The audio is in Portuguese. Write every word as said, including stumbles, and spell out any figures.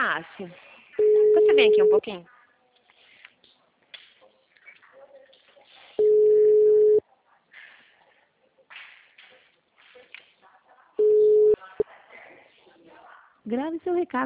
Tassi, você vem aqui um pouquinho? Grave seu recado.